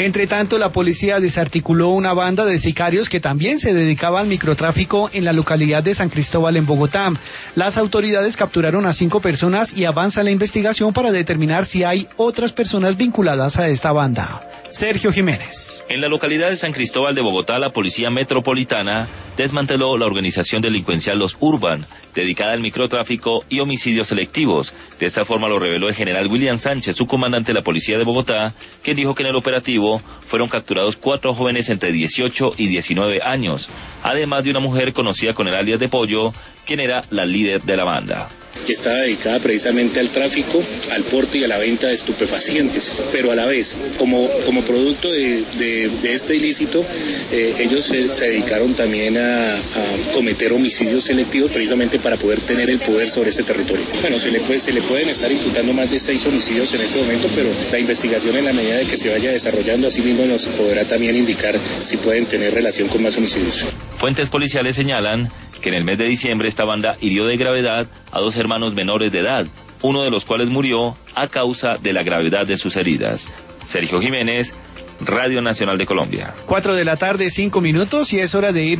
Entre tanto, la policía desarticuló una banda de sicarios que también se dedicaba al microtráfico en la localidad de San Cristóbal en Bogotá. Las autoridades capturaron a 5 personas y avanza la investigación para determinar si hay otras personas vinculadas a esta banda. Sergio Jiménez. En la localidad de San Cristóbal de Bogotá, la Policía Metropolitana desmanteló la organización delincuencial Los Urban, dedicada al microtráfico y homicidios selectivos. De esta forma lo reveló el general William Sánchez, su comandante de la Policía de Bogotá, quien dijo que en el operativo fueron capturados 4 jóvenes entre 18 y 19 años, además de una mujer conocida con el alias de Pollo, quien era la líder de la banda. Que estaba dedicada precisamente al tráfico, al porte y a la venta de estupefacientes, pero a la vez, como producto de este ilícito, ellos se dedicaron también a cometer homicidios selectivos precisamente para poder tener el poder sobre este territorio. Bueno, se le pueden estar imputando más de 6 homicidios en este momento, pero la investigación, en la medida de que se vaya desarrollando, así mismo nos podrá también indicar si pueden tener relación con más homicidios. Fuentes policiales señalan que en el mes de diciembre esta banda hirió de gravedad a 2 hermanos menores de edad, uno de los cuales murió a causa de la gravedad de sus heridas. Sergio Jiménez, Radio Nacional de Colombia. 4 de la tarde, 5 minutos, y es hora de ir